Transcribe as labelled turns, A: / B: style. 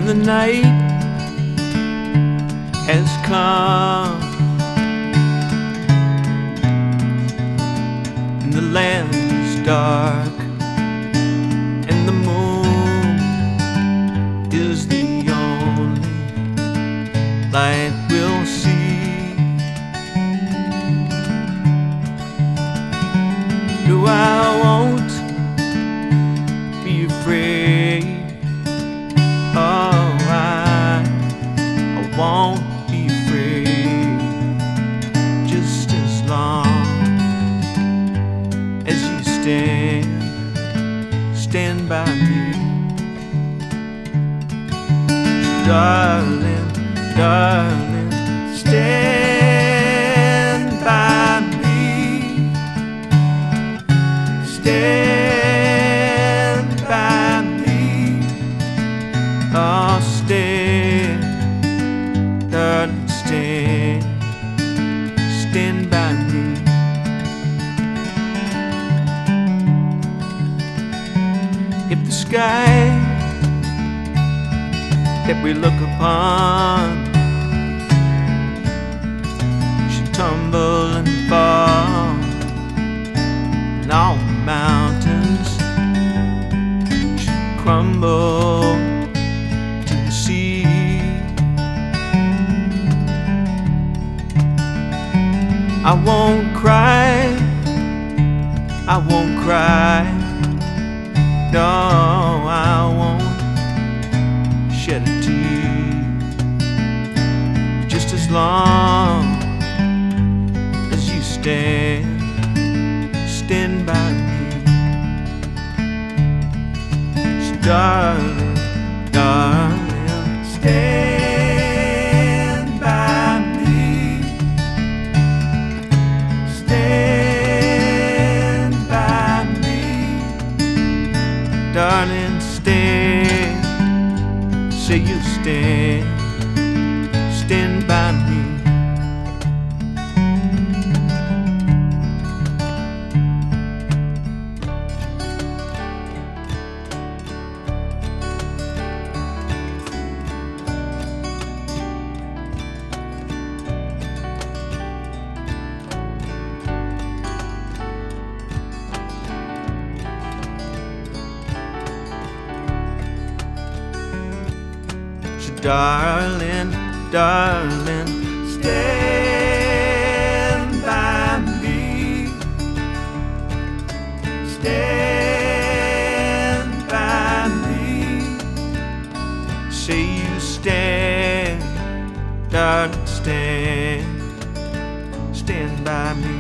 A: the night has come and the land is dark and the moon is the only light we'll see. No, I won't be afraid. Oh, I won't be afraid. Just as long as you stand by me, darling, darling, stand by me, stand by me, oh, stand, darling, stand by me. If the sky that we look upon should tumble and fall, and all the mountains should crumble to the sea, I won't cry, I won't cry, no, I won't shed a tear. Just as long as you stand by me, so darling, darling, stand by me, stand by me, darling, stand, say you stand by me. So darling, darling, stand by me, stand by me, say you stand, darling, stand by me.